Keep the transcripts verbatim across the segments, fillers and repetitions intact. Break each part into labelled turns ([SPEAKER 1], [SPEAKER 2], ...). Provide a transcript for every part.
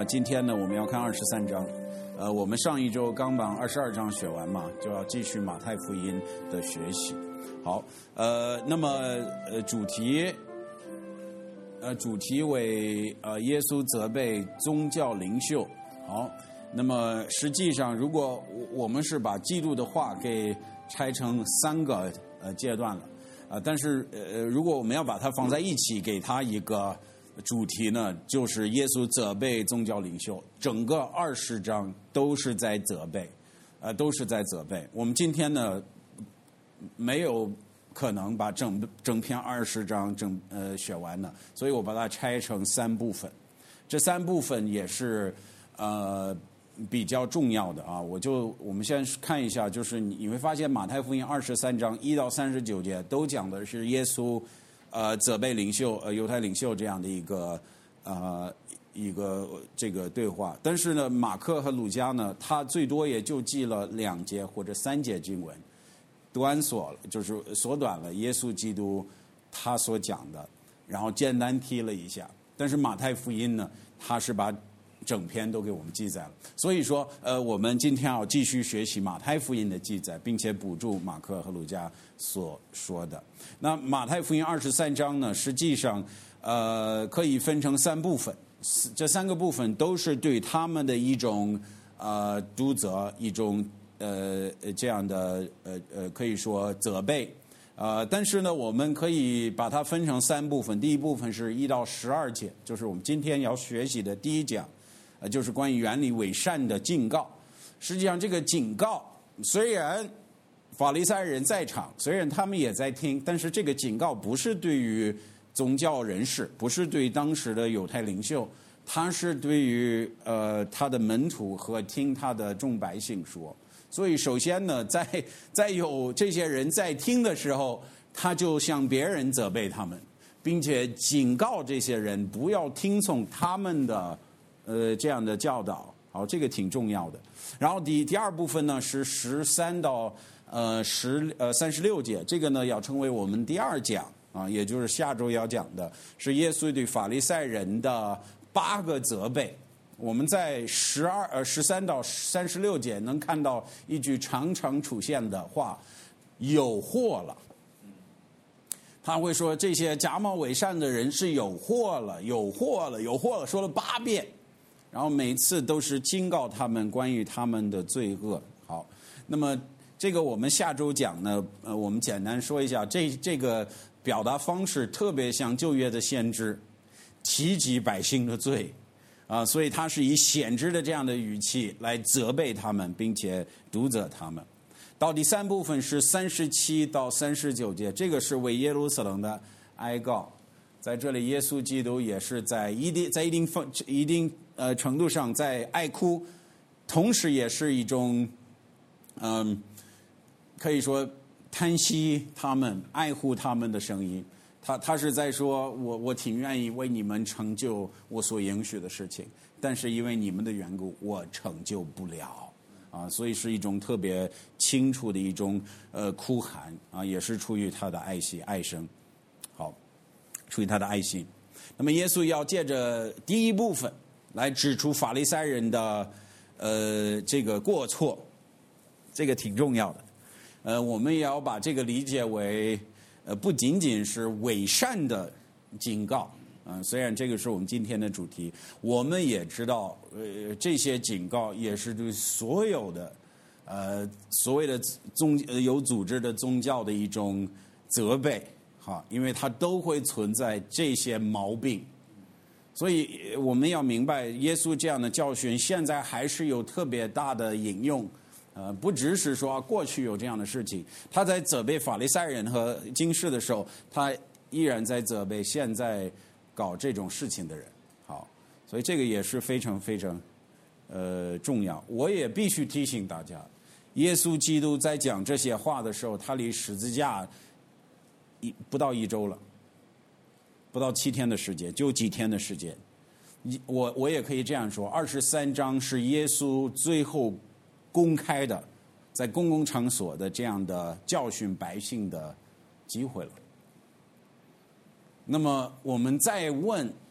[SPEAKER 1] 呃，今天呢我们要看二十三章，呃，我们上一周刚把二十二章学完嘛，就要继续马太福音的学习。好，呃，那么呃主题，呃主题为呃耶稣责备宗教领袖。好，那么实际上如果我们是把基督的话给拆成三个呃阶段了，呃，但是呃如果我们要把它放在一起，给它一个主题呢，就是耶稣责备宗教领袖，整个二十章都是在责备，呃，都是在责备。我们今天呢，没有可能把整整篇二十章整呃学完呢，所以我把它拆成三部分。这三部分也是呃比较重要的啊。我就我们先看一下，就是你会发现马太福音二十三章一到三十九节都讲的是耶稣。呃，责备领袖，呃，犹太领袖这样的一个呃一个这个对话，但是呢，马可和鲁加呢，他最多也就记了两节或者三节经文，短缩了，就是缩短了耶稣基督他所讲的，然后简单提了一下。但是马太福音呢，他是把整篇都给我们记载了，所以说，呃，我们今天要继续学习马太福音的记载，并且补助马可和路加所说的。那马太福音二十三章呢，实际上，呃，可以分成三部分，这三个部分都是对他们的一种呃督责，一种呃这样的呃呃可以说责备。呃，但是呢，我们可以把它分成三部分。第一部分是一到十二节，就是我们今天要学习的第一讲。呃，就是关于原理伪善的警告。实际上，这个警告虽然法利赛人在场，虽然他们也在听，但是这个警告不是对于宗教人士，不是对当时的犹太领袖，他是对于呃他的门徒和听他的众百姓说。所以，首先呢，在在有这些人在听的时候，他就向别人责备他们，并且警告这些人不要听从他们的。呃，这样的教导，好，这个挺重要的。然后第第二部分呢是十三到呃十呃三十六节，这个呢要成为我们第二讲啊，也就是下周要讲的是耶稣对法利赛人的八个责备。我们在十二呃十三到三十六节能看到一句常常出现的话：有祸了。他会说这些假冒伪善的人是有祸了，有祸了，有祸了，说了八遍。然后每次都是警告他们关于他们的罪恶。好，那么这个我们下周讲呢，呃，我们简单说一下，这这个表达方式特别像旧约的先知提及百姓的罪啊，所以他是以先知的这样的语气来责备他们，并且督责他们。到第三部分是三十七到三十九节，这个是为耶路撒冷的哀告。在这里，耶稣基督也是在一定在一定一定呃程度上在哀哭，同时也是一种嗯、呃、可以说叹息他们、爱护他们的声音。他他是在说，我我挺愿意为你们成就我所应许的事情，但是因为你们的缘故，我成就不了啊，所以是一种特别清楚的一种呃哭喊啊，也是出于他的爱惜爱声。好。出于他的爱心，那么耶稣要借着第一部分来指出法利赛人的呃这个过错，这个挺重要的。呃，我们也要把这个理解为呃不仅仅是伪善的警告啊、呃，虽然这个是我们今天的主题，我们也知道呃这些警告也是对所有的呃所谓的宗有组织的宗教的一种责备。好，因为它都会存在这些毛病，所以我们要明白，耶稣这样的教训现在还是有特别大的引用，呃，不只是说过去有这样的事情，他在责备法利赛人和经世的时候，他依然在责备现在搞这种事情的人。好，所以这个也是非常非常呃重要。我也必须提醒大家，耶稣基督在讲这些话的时候，他离十字架。一不到一周了，不到七天的时间，就几天的时间。我我也可以这样说，二十三章是耶稣最后公开的，在公共场所的这样的教训百姓的机会了。那么我们再问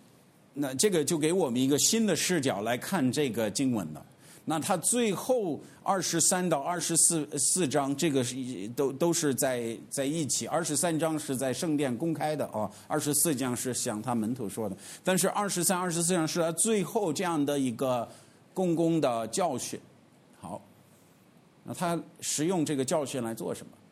[SPEAKER 1] 那这个就给我们一个新的视角来看这个经文了。那他最后二十三到二十四四章，这个是都都是在在一起。二十三章是在圣殿公开的啊，二十四章是向他门徒说的。但是二十三、二十四章是他最后这样的一个公共的教训。好，那他使用这个教训来做什么？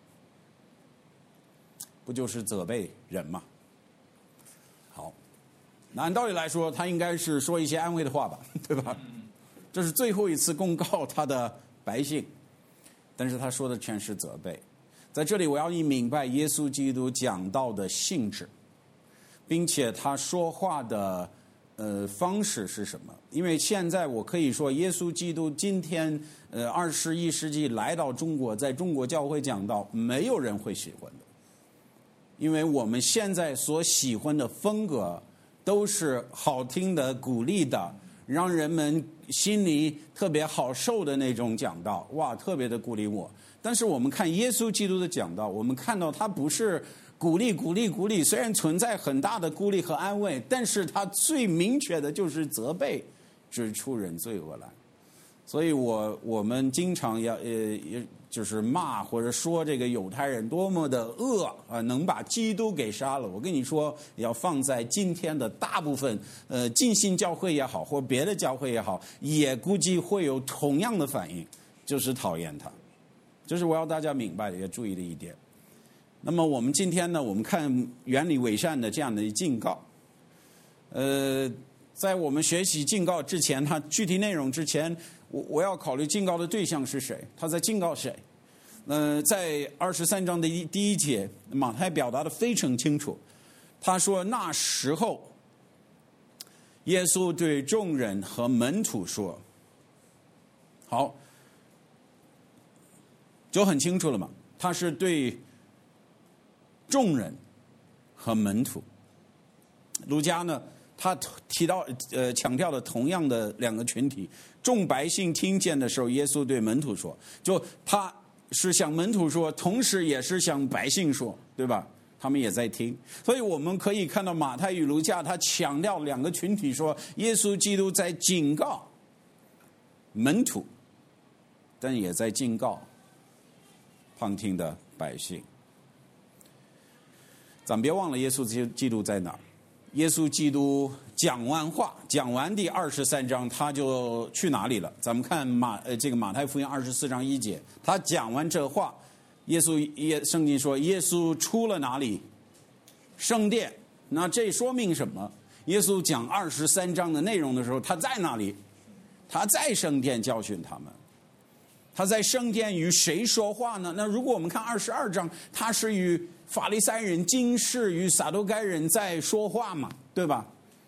[SPEAKER 1] 不就是责备人吗？好，那按道理来说，他应该是说一些安慰的话吧，对吧？这是最后一次公告他的百姓，但是他说的全是责备。在这里我要你明白耶稣基督讲道的性质，并且他说话的呃方式是什么。因为现在我可以说耶稣基督今天呃二十一世纪来到中国，在中国教会讲道，没有人会喜欢的。因为我们现在所喜欢的风格都是好听的、鼓励的，让人们心里特别好受的那种讲道，哇，特别的鼓励我。但是我们看耶稣基督的讲道，我们看到他不是鼓励、鼓励、鼓励，虽然存在很大的鼓励和安慰，但是他最明确的就是责备，指出人罪恶来。所以我我们经常要呃，就是骂或者说这个犹太人多么的恶啊，能把基督给杀了。我跟你说，要放在今天的大部分呃浸信教会也好，或别的教会也好，也估计会有同样的反应，就是讨厌他。这是我要大家明白的，也注意的一点。那么我们今天呢，我们看原理伪善的这样的警告，呃，在我们学习警告之前，它具体内容之前。我我要考虑警告的对象是谁？他在警告谁？呃，在二十三章的一第一节，马太表达的非常清楚。他说：“那时候，耶稣对众人和门徒说，好，就很清楚了嘛。他是对众人和门徒。儒家呢？”他提到呃强调了同样的两个群体，众百姓听见的时候，耶稣对门徒说，就他是向门徒说，同时也是向百姓说，对吧？他们也在听，所以我们可以看到马太与路加他强调两个群体，说耶稣基督在警告门徒，但也在警告旁听的百姓。咱别忘了耶稣基督在哪儿。耶稣基督讲完话，讲完第二十三章，他就去哪里了？咱们看马呃这个马太福音二十四章一节，他讲完这话，耶稣耶圣经说耶稣出了哪里？圣殿。那这说明什么？耶稣讲二十三章的内容的时候，他在哪里？他在圣殿教训他们。他在圣殿与谁说话呢？那如果我们看二十二章，他是与法利赛人、经士与撒都该人在说话嘛，对吧？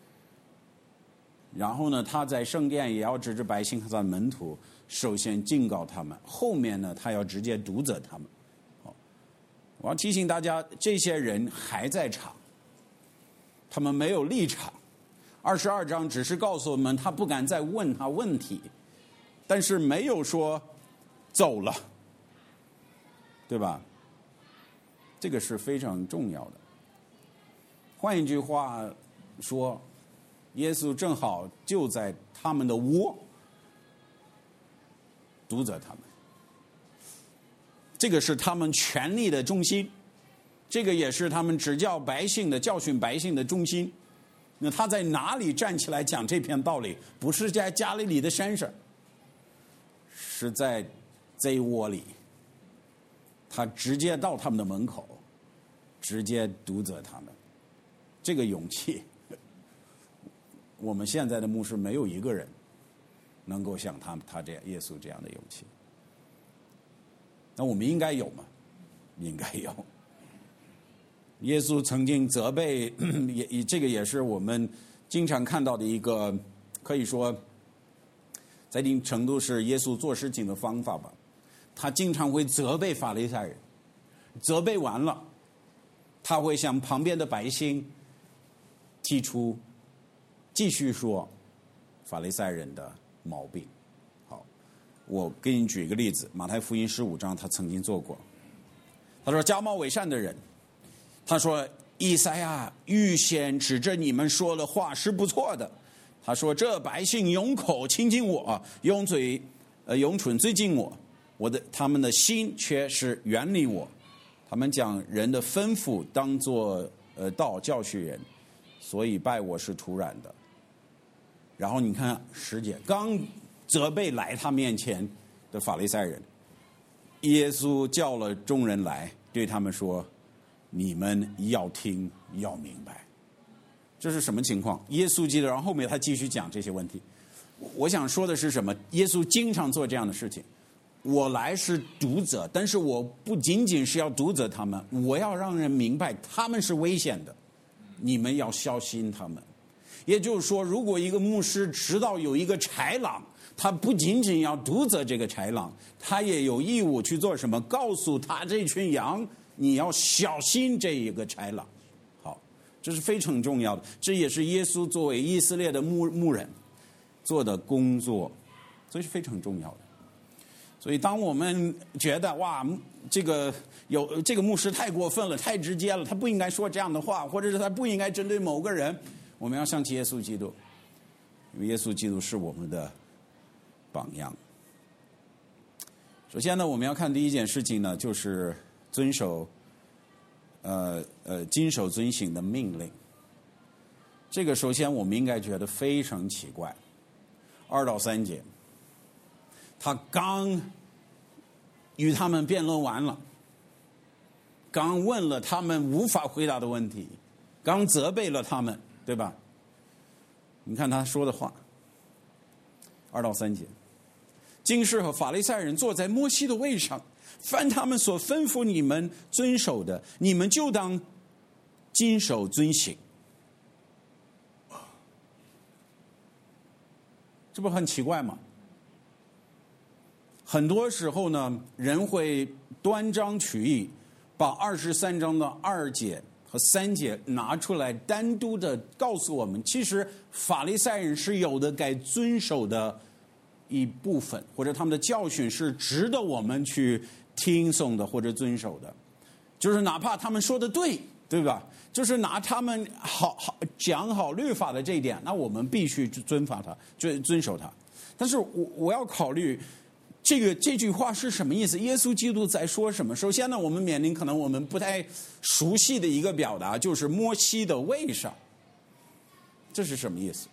[SPEAKER 1] 然后呢，他在圣殿也要指着百姓和他门徒，首先警告他们，后面呢，他要直接督责他们。我要提醒大家，这些人还在场，他们没有立场。二十二章只是告诉我们，他不敢再问他问题，但是没有说走了，对吧？这个是非常重要的。换一句话说，耶稣正好就在他们的窝，督责他们。这个是他们权力的中心，这个也是他们指教百姓的、教训百姓的中心。那他在哪里站起来讲这篇道理？不是在加利利的山上，是在这窝里。他直接到他们的门口，直接督责他们。这个勇气，我们现在的牧师没有一个人能够像他他这样耶稣这样的勇气。那我们应该有吗？应该有。耶稣曾经责备，也这个也是我们经常看到的一个，可以说在一定程度是耶稣做事情的方法吧。他经常会责备法利赛人，责备完了，他会向旁边的百姓提出继续说法利赛人的毛病。好，我给你举一个例子，马太福音十五章他曾经做过。他说假冒伪善的人，他说以赛亚预先指着你们说的话是不错的。他说：“这百姓用口亲近我，用嘴呃用唇最近我，我的他们的心却是远离我。他们将人的吩咐当作呃道教训人，所以拜我是突然的。”然后你看十节，刚责备来他面前的法利赛人，耶稣叫了众人来，对他们说：“你们要听，要明白。”这是什么情况？耶稣记得，然后后面他继续讲这些问题。我想说的是什么？耶稣经常做这样的事情。我来是读者，但是我不仅仅是要读者他们，我要让人明白他们是危险的，你们要小心他们。也就是说，如果一个牧师知道有一个豺狼，他不仅仅要读者这个豺狼，他也有义务去做什么？告诉他这群羊，你要小心这一个豺狼。这是非常重要的，这也是耶稣作为以色列的牧牧人做的工作，所以是非常重要的。所以当我们觉得哇，这个有这个牧师太过分了，太直接了，他不应该说这样的话，或者是他不应该针对某个人，我们要想起耶稣基督，因为耶稣基督是我们的榜样。首先呢，我们要看第一件事情呢，就是遵守呃呃，谨守遵行的命令。这个首先我们应该觉得非常奇怪。二到三节，他刚与他们辩论完了，刚问了他们无法回答的问题，刚责备了他们，对吧？你看他说的话，二到三节，经师和法利赛人坐在摩西的位上，凡他们所吩咐你们遵守的，你们就当谨守遵行。这不很奇怪吗？很多时候呢，人会断章取义，把二十三章的二节和三节拿出来单独的告诉我们，其实法利赛人是有的该遵守的一部分，或者他们的教训是值得我们去听从的或者遵守的，就是哪怕他们说的对，对吧？就是拿他们好好讲好律法的这一点，那我们必须遵法它，遵遵守它。但是我我要考虑这个这句话是什么意思？耶稣基督在说什么？首先呢，我们面临可能我们不太熟悉的一个表达，就是摩西的位上，这是什么意思？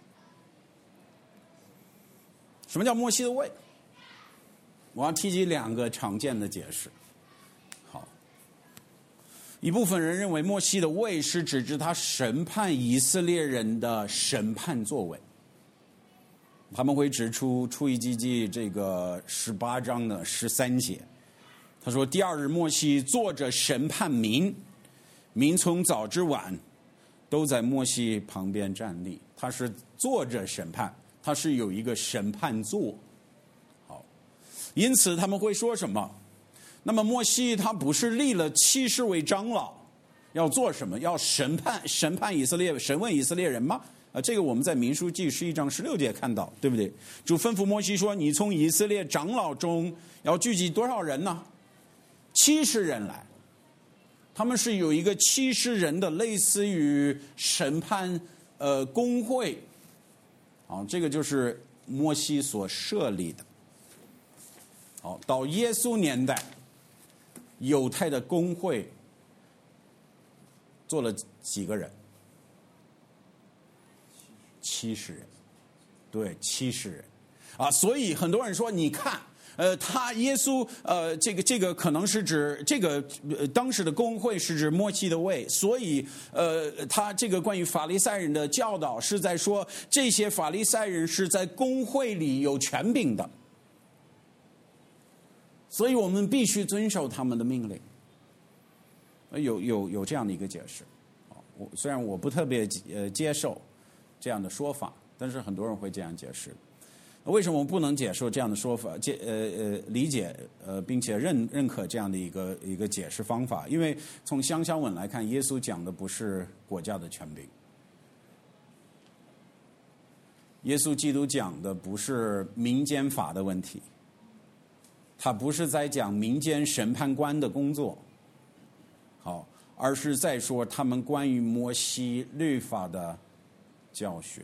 [SPEAKER 1] 什么叫摩西的位？我要提及两个常见的解释。好，一部分人认为摩西的位是指指他审判以色列人的审判作为，他们会指出出埃及记这个十八章的十三节，他说：“第二日，摩西坐着审判民，民从早至晚都在摩西旁边站立。”他是坐着审判，他是有一个审判座。好，因此他们会说什么？那么摩西他不是立了七十位长老，要做什么？要审判审判以色列，审问以色列人吗？啊，这个我们在民数记十一章十六节看到，对不对？主吩咐摩西说：“你从以色列长老中要聚集多少人呢？七十人来。”他们是有一个七十人的类似于审判呃公会，啊，这个就是摩西所设立的。好，到耶稣年代，犹太的公会做了几个人？七十人，对，七十人，啊，所以很多人说，你看，呃，他耶稣，呃，这个这个可能是指这个、呃、当时的公会是指摩西的位，所以，呃，他这个关于法利赛人的教导是在说，这些法利赛人是在公会里有权柄的，所以我们必须遵守他们的命令。有有有这样的一个解释，啊，我虽然我不特别呃接受这样的说法，但是很多人会这样解释。为什么我们不能接受这样的说法？解呃呃理解呃，并且认认可这样的一个一个解释方法？因为从香香文来看，耶稣讲的不是国家的权柄，耶稣基督讲的不是民间法的问题，他不是在讲民间审判官的工作。好， 而是在说他们关于摩西律法的教训。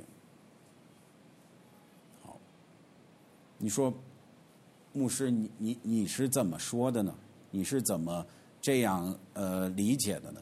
[SPEAKER 1] 好，你说牧师，你你你是怎么说的呢？你是怎么这样呃理解的呢？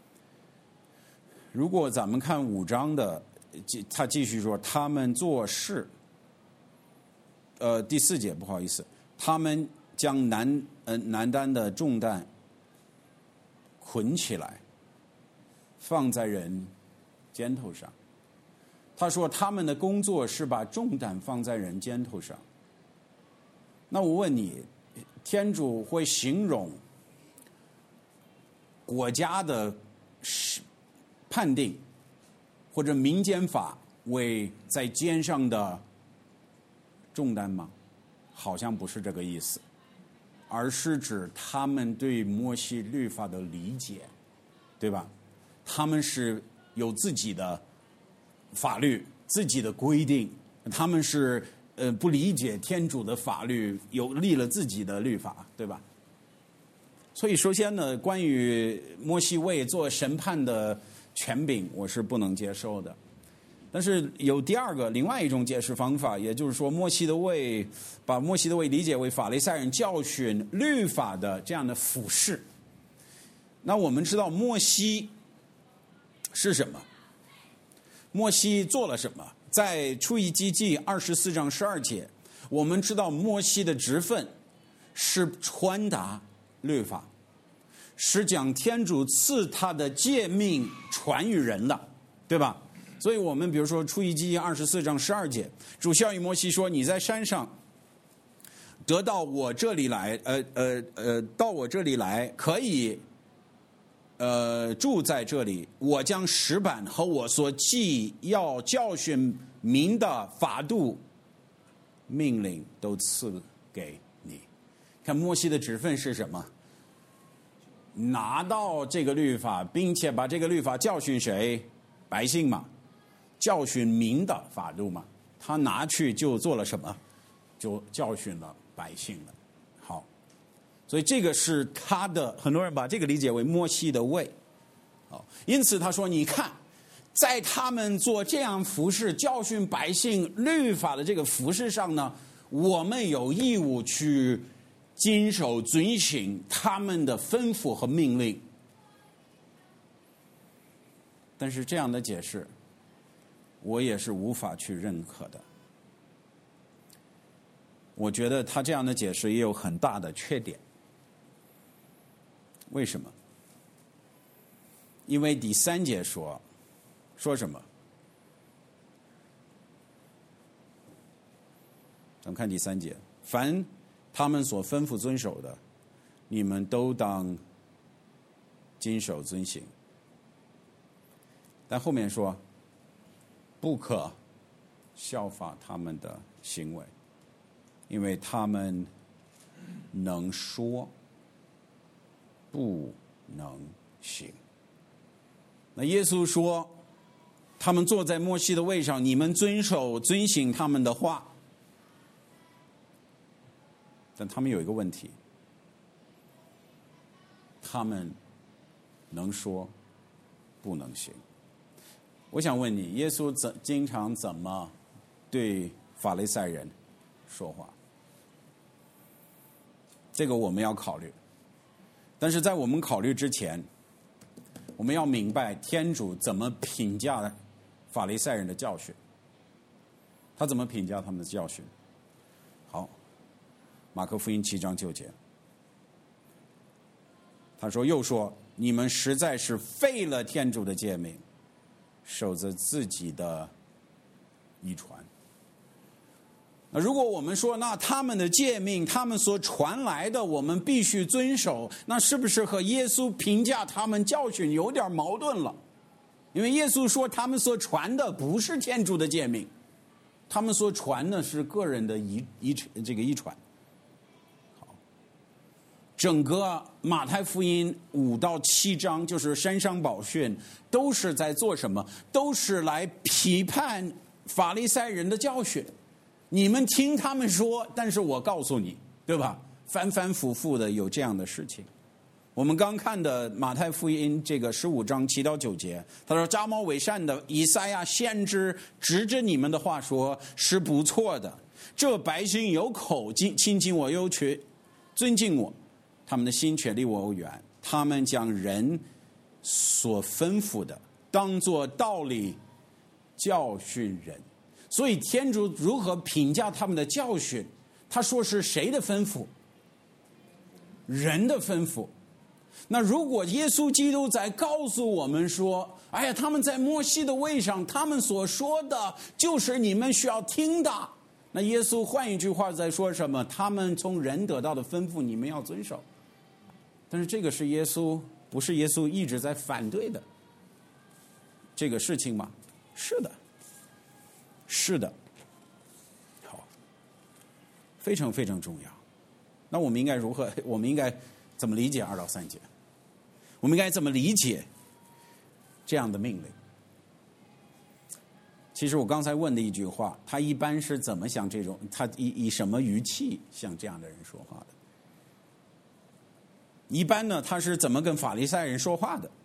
[SPEAKER 1] 如果咱们看五章的，他继续说，他们做事，呃，第四节不好意思，他们将难呃难担的重担捆起来，放在人肩头上。他说他们的工作是把重担放在人肩头上。那我问你，天主会形容国家的判定或者民间法为在肩上的重担吗？好像不是这个意思，而是指他们对摩西律法的理解，对吧？他们是有自己的法律、自己的规定，他们是呃不理解天主的法律，有立了自己的律法，对吧？所以首先呢，关于摩西位做审判的权柄，我是不能接受的。但是有第二个另外一种解释方法，也就是说摩西的位把摩西的位理解为法利赛人教训律法的这样的俯视。那我们知道摩西是什么？摩西做了什么？在出埃及记二十四章十二节，我们知道摩西的职分是传达律法，是将天主赐他的诫命传于人的，对吧？所以我们比如说出埃及记二十四章十二节，主孝与摩西说，你在山上得到我这里来，呃呃呃，到我这里来，可以呃住在这里，我将石板和我所记要教训民的法度命令都赐给你。看摩西的职分是什么？拿到这个律法，并且把这个律法教训谁？百姓嘛，教训民的法度嘛。他拿去就做了什么？就教训了百姓了。好，所以这个是他的，很多人把这个理解为摩西的位。好，因此他说，你看，在他们做这样服事教训百姓律法的这个服事上呢，我们有义务去谨守遵行他们的吩咐和命令。但是这样的解释我也是无法去认可的。我觉得他这样的解释也有很大的缺点。为什么？因为第三节说说什么？咱们看第三节，凡他们所吩咐遵守的，你们都当谨守遵行。但后面说，不可效法他们的行为，因为他们能说，不能行。那耶稣说，他们坐在摩西的位上，你们遵守遵行他们的话。但他们有一个问题，他们能说，不能行。我想问你，耶稣怎经常怎么对法利赛人说话？这个我们要考虑。但是在我们考虑之前，我们要明白天主怎么评价法利赛人的教训。他怎么评价他们的教训？好，马可福音七章九节，他说又说，你们实在是废了天主的诫命，守着自己的遗传。那如果我们说，那他们的诫命，他们所传来的，我们必须遵守，那是不是和耶稣评价他们教训有点矛盾了？因为耶稣说，他们所传的不是天主的诫命，他们所传的是个人的遗遗这个遗传。好，整个马太福音五到七章，就是山上宝训，都是在做什么？都是来批判法利赛人的教训。你们听他们说，但是我告诉你，对吧？反反复复的有这样的事情。 我们刚看的马太福音这个十五章七到九节，他说假冒伪善的以赛亚先知指着你们的话说是不错的，这百姓有口亲近我，又却尊敬我，他们的心却离我远，他们将人所吩咐的当作道理教训人。所以天主如何评价他们的教训？他说是谁的吩咐？人的吩咐。那如果耶稣基督在告诉我们说，哎呀，他们在摩西的位上，他们所说的就是你们需要听的，那耶稣换一句话在说什么？他们从人得到的吩咐你们要遵守。但是这个是耶稣，不是耶稣一直在反对的这个事情吗？是的，是的。好，非常非常重要。那我们应该如何？我们应该怎么理解二到三节？我们应该怎么理解这样的命令？其实我刚才问的一句话，他一般是怎么向这种他以以什么语气向这样的人说话的？一般呢，他是怎么跟法利赛人说话的？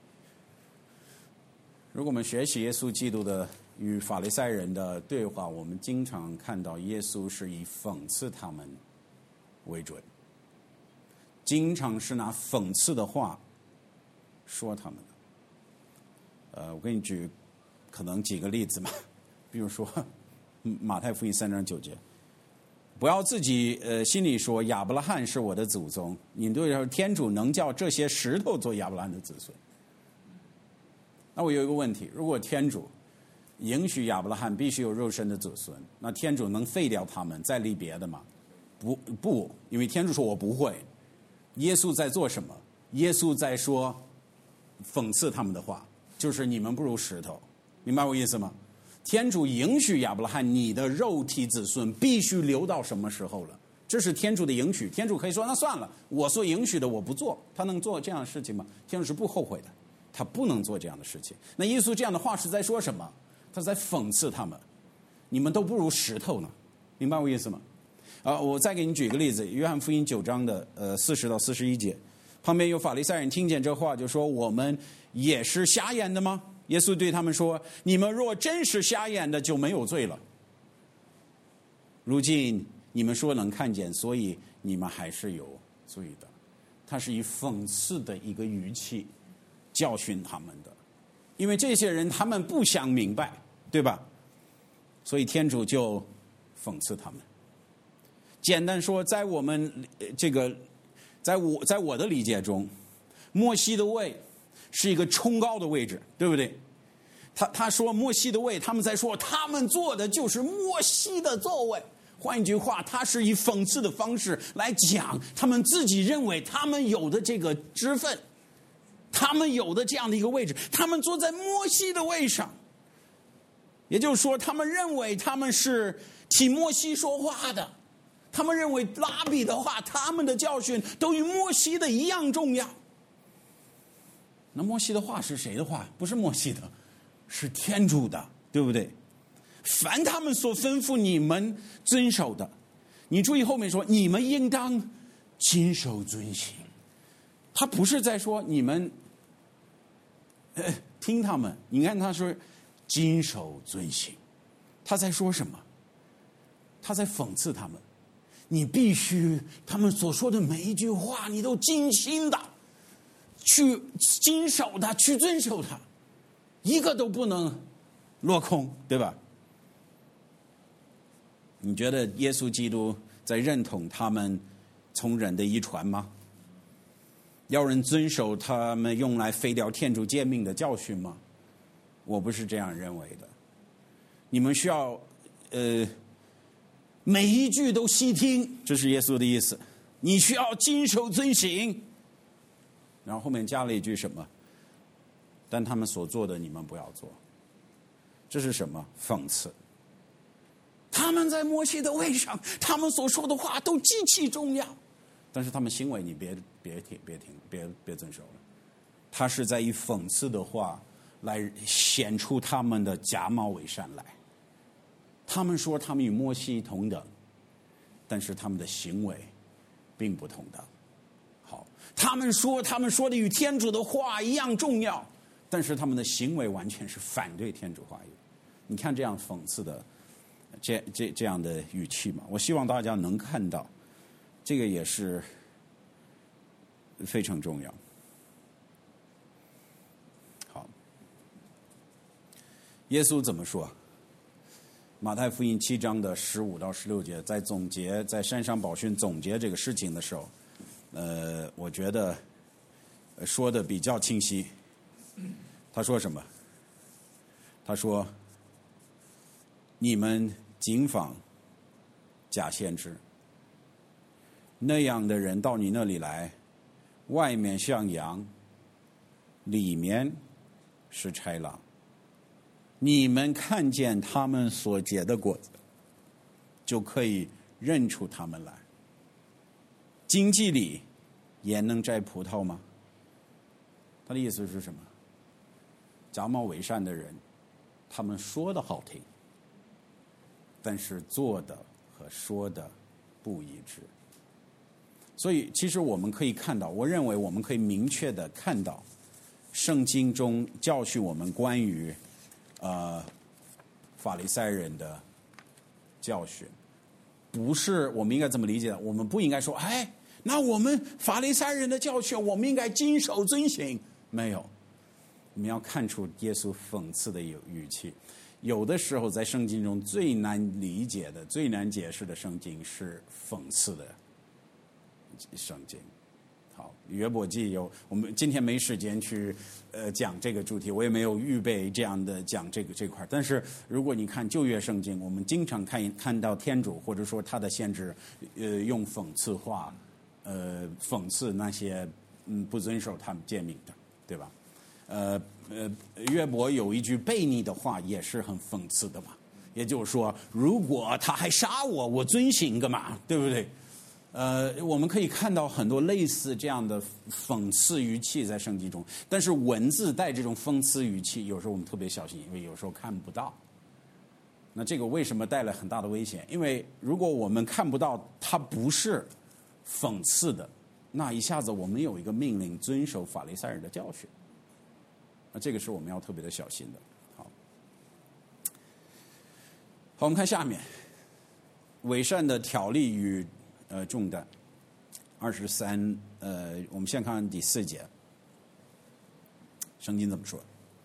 [SPEAKER 1] 如果我们学习耶稣基督的与法利赛人的对话，我们经常看到耶稣是以讽刺他们为准，经常是拿讽刺的话说他们的。呃，我给你举可能几个例子嘛，比如说马太福音三章九节，不要自己呃心里说亚伯拉罕是我的祖宗，你对说天主能叫这些石头做亚伯拉罕的子孙。那我有一个问题，如果天主允许亚伯拉罕必须有肉身的子孙，那天主能废掉他们再立别的吗？不不，因为天主说我不会。耶稣在做什么？耶稣在说讽刺他们的话，就是你们不如石头，明白我意思吗？天主允许亚伯拉罕你的肉体子孙必须留到什么时候了？这是天主的允许。天主可以说那算了，我所允许的我不做，他能做这样的事情吗？天主是不后悔的，他不能做这样的事情。那耶稣这样的话是在说什么？他在讽刺他们，你们都不如石头呢，明白我意思吗？啊，我再给你举一个例子，约翰福音九章的呃四十到四十一节，旁边有法利赛人听见这话，就说我们也是瞎眼的吗？耶稣对他们说，你们若真是瞎眼的，就没有罪了。如今你们说能看见，所以你们还是有罪的。他是以讽刺的一个语气教训他们的，因为这些人他们不想明白，对吧？所以天主就讽刺他们。简单说，在我们这个，在我在我的理解中，摩西的位是一个崇高的位置，对不对？他他说摩西的位，他们在说他们做的就是摩西的作为。换一句话，他是以讽刺的方式来讲他们自己认为他们有的这个职分，他们有的这样的一个位置，他们坐在摩西的位上。也就是说，他们认为他们是替摩西说话的，他们认为拉比的话，他们的教训都与摩西的一样重要。那摩西的话是谁的话？不是摩西的，是天主的，对不对？凡他们所吩咐你们遵守的，你注意后面说你们应当谨守遵行。他不是在说你们呃听他们，你看他说谨守遵行，他在说什么？他在讽刺他们，你必须他们所说的每一句话你都精心的去谨守它，去遵守它，一个都不能落空，对吧？你觉得耶稣基督在认同他们从人的遗传吗？要人遵守他们用来废掉天主诫命的教训吗？我不是这样认为的。你们需要呃每一句都细听，这是耶稣的意思。你需要谨守遵行。然后后面加了一句什么？但他们所做的你们不要做。这是什么？讽刺。他们在摩西的位上，他们所说的话都极其重要，但是他们行为你别别听别听别别遵守了。他是在以讽刺的话来显出他们的假冒伪善来。他们说他们与摩西同等，但是他们的行为并不同等。 好，他们说他们说的与天主的话一样重要，但是他们的行为完全是反对天主话语。你看这样讽刺的这这这样的语气嘛，我希望大家能看到，这个也是非常重要。好，耶稣怎么说？马太福音七章的十五到十六节，在总结在山上宝训总结这个事情的时候，呃，我觉得说的比较清晰。他说什么？他说：“你们谨防假先知，那样的人到你那里来，外面像羊，里面是豺狼。你们看见他们所结的果子，就可以认出他们来。荆棘里也能摘葡萄吗？”他的意思是什么？假冒伪善的人，他们说的好听，但是做的和说的不一致。所以其实我们可以看到，我认为我们可以明确的看到圣经中教训我们关于呃法利赛人的教训，不是我们应该这么理解的。我们不应该说，哎，那我们法利赛人的教训我们应该谨守遵行。没有，我们要看出耶稣讽刺的语气。有的时候在圣经中最难理解的、最难解释的圣经是讽刺的圣经。好，约伯记有，我们今天没时间去呃讲这个主题，我也没有预备这样的讲这个这块。但是如果你看旧约圣经，我们经常看看到天主或者说他的先知，呃，用讽刺话，呃，讽刺那些嗯不遵守他们诫命的，对吧？呃呃，约伯有一句悖逆的话，也是很讽刺的嘛。也就是说，如果他还杀我，我遵行干嘛？对不对？呃，我们可以看到很多类似这样的讽刺语气在圣经中，但是文字带这种讽刺语气，有时候我们特别小心，因为有时候看不到。那这个为什么带来很大的危险？因为如果我们看不到，它不是讽刺的，那一下子我们有一个命令，遵守法利赛人的教训。那这个是我们要特别的小心的。好，好，我们看下面，伪善的条例与呃重担，二十三，呃，我们先看第四节，圣经怎么说？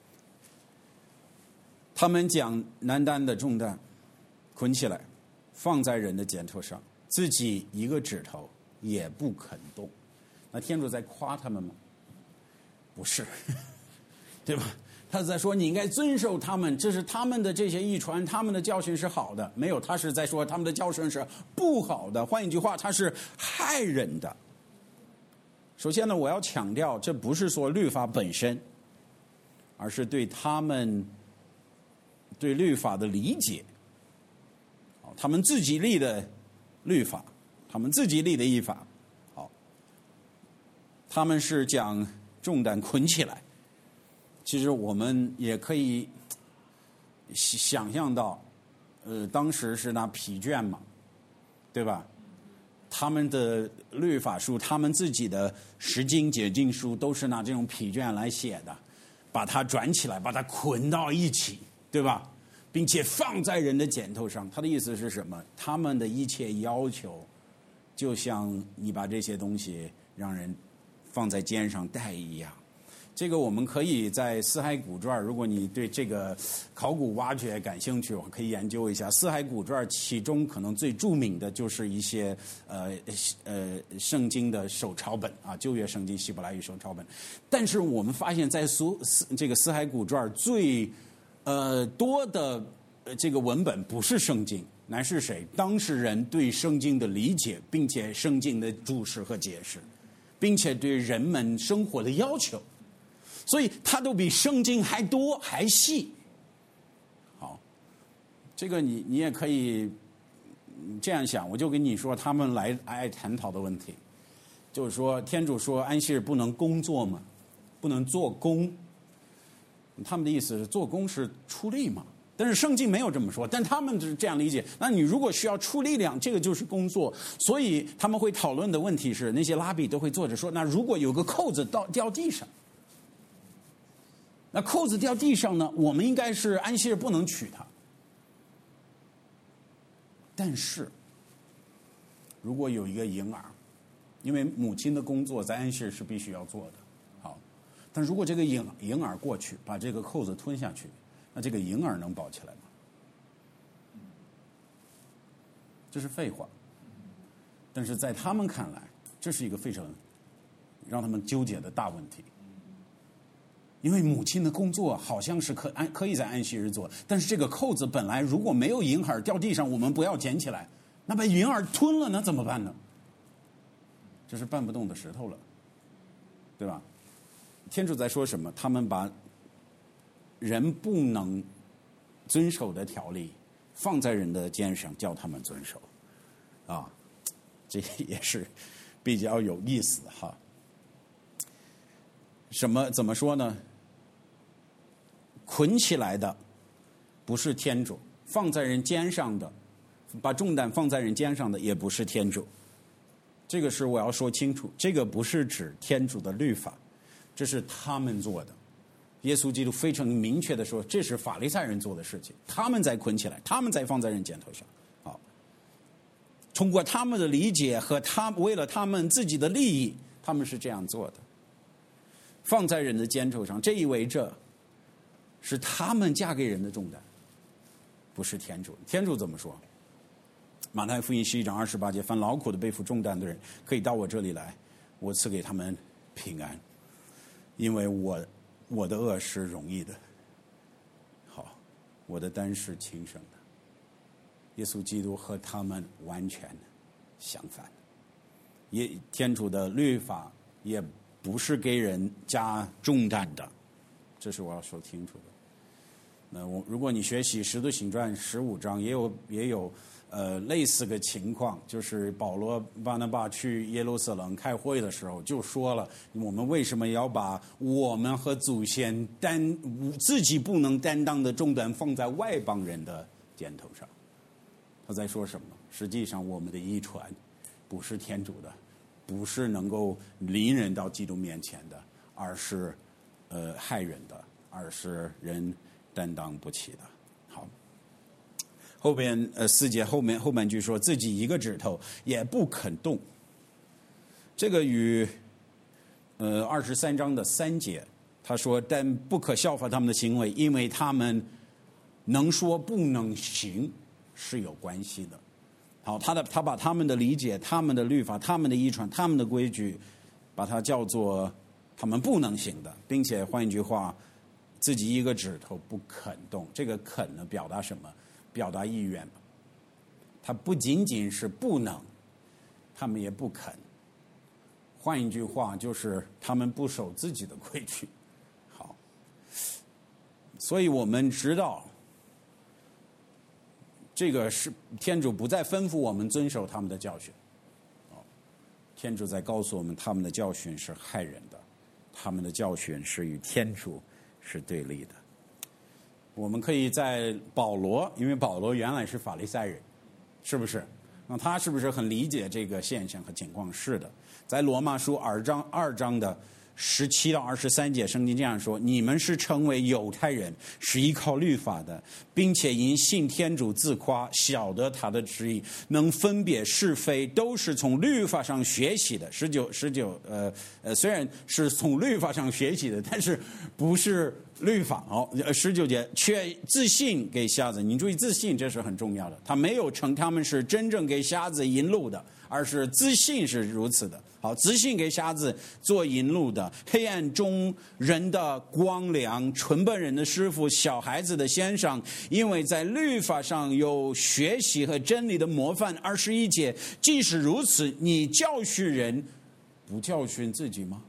[SPEAKER 1] 他们将难担的重担捆起来，放在人的肩头上，自己一个指头也不肯动。那天主在夸他们吗？不是。对吧？他在说你应该遵守他们，这是他们的这些遗传，他们的教训是好的。没有，他是在说他们的教训是不好的。换一句话，他是害人的。首先呢，我要强调，这不是说律法本身，而是对他们对律法的理解。他们自己立的律法，他们自己立的依法，好，他们是将重担捆起来。其实我们也可以想象到，呃，当时是拿皮卷嘛，对吧？他们的律法书，他们自己的十经解经书，都是拿这种皮卷来写的，把它转起来，把它捆到一起，对吧？并且放在人的肩头上。他的意思是什么？他们的一切要求，就像你把这些东西让人放在肩上带一样。这个我们可以在四海古传，如果你对这个考古挖掘感兴趣，我可以研究一下四海古传。其中可能最著名的就是一些呃呃圣经的手抄本啊，旧约圣经希伯来语手抄本。但是我们发现，在苏这个四海古传最呃多的这个文本不是圣经，乃是谁？当事人对圣经的理解，并且圣经的注释和解释，并且对人们生活的要求。所以它都比圣经还多还细。好，这个你你也可以这样想，我就跟你说他们来爱探讨的问题，就是说天主说安息日不能工作嘛，不能做工。他们的意思是做工是出力嘛， 但是圣经没有这么说，但他们是这样理解。那你如果需要出力量，这个就是工作。所以他们会讨论的问题是，那些拉比都会坐着说，那如果有个扣子掉掉地上，那扣子掉地上呢，我们应该是安息日不能取它。但是如果有一个婴儿，因为母亲的工作在安息日是必须要做的，好，但如果这个婴婴儿过去把这个扣子吞下去，那这个婴儿能保起来吗？这是废话。但是在他们看来，这是一个非常让他们纠结的大问题。因为母亲的工作好像是可安可以在安息日做，但是这个扣子本来如果没有婴儿掉地上，我们不要捡起来，那把婴儿吞了，那怎么办呢？这是搬不动的石头了，对吧？天主在说什么？他们把人不能遵守的条例放在人的肩上，叫他们遵守，啊，这也是比较有意思的哈。什么怎么说呢？捆起来的不是天主，放在人肩上的，把重担放在人肩上的也不是天主。这个是我要说清楚，这个不是指天主的律法，这是他们做的。耶稣基督非常明确的说，这是法利赛人做的事情，他们在捆起来，他们在放在人肩头上。好，通过他们的理解和他为了他们自己的利益，他们是这样做的，放在人的肩头上，这意味着是他们嫁给人的重担，不是天主。天主怎么说？马太福音十一章二十八节，凡劳苦的背负重担的人，可以到我这里来，我赐给他们平安，因为我我的恶是容易的，好，我的担是轻省的。耶稣基督和他们完全相反，也天主的律法也不是给人加重担的，这是我要说清楚的。那我如果你学习《使徒行传》十五章，也有也有呃类似的情况，就是保罗巴拿巴去耶路撒冷开会的时候，就说了我们为什么要把我们和祖先担自己不能担当的重担放在外邦人的肩头上。他在说什么？实际上我们的遗传不是天主的，不是能够领人到基督面前的，而是呃害人的，而是人担当不起的。好，后边呃四节后面后半句说自己一个指头也不肯动，这个与呃二十三章的三节他说但不可效法他们的行为，因为他们能说不能行是有关系的。好，他的他把他们的理解、他们的律法、他们的遗传、他们的规矩，把它叫做他们不能行的，并且换一句话，自己一个指头不肯动。这个肯呢，表达什么？表达意愿。他不仅仅是不能，他们也不肯。换一句话，就是他们不守自己的规矩。好，所以我们知道。这个是天主不再吩咐我们遵守他们的教训，哦，天主在告诉我们他们的教训是害人的，他们的教训是与天主是对立的。我们可以在保罗，因为保罗原来是法利赛人，是不是？那他是不是很理解这个现象和情况？是的，在罗马书二章二章的十七到二十三节，圣经这样说：你们是成为犹太人，是依靠律法的，并且因信天主自夸，晓得他的旨意，能分别是非，都是从律法上学习的。十九十九呃呃，虽然是从律法上学习的，但是不是律法哦。十九节却自信给瞎子，你注意自信，这是很重要的。他没有称他们是真正给瞎子引路的，而是自信是如此的。好，自信给瞎子做引路的，黑暗中人的光亮，纯本人的师傅，小孩子的先生，因为在律法上有学习和真理的模范。二十一节，即使如此，你教训人，不教训自己吗？